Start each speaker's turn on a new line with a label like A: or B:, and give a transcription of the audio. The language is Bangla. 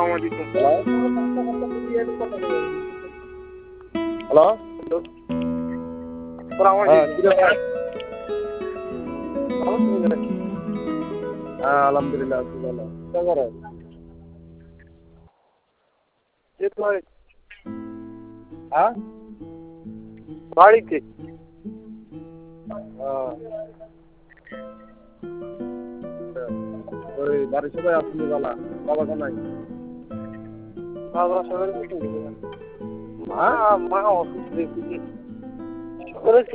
A: আলাইকুম।
B: হ্যালো
A: আসসালামু
B: হ্যাঁ
A: আলাইকুম।
B: কিরে ভাই?
A: ভালো আছেন নাকি?
B: হ্যাঁ আলহামদুলিল্লাহ আছি ভালো। কি করে?
A: এই তো
B: হ্যাঁ
A: বাড়িতে।
B: ওই বাড়ির সবাই আসলে বালা বাবা তো নাই।
A: বাবা সকালে মিটিং গেছে। মা
B: হ্যাঁ
A: মা অসুস্থ দেখি। সকালে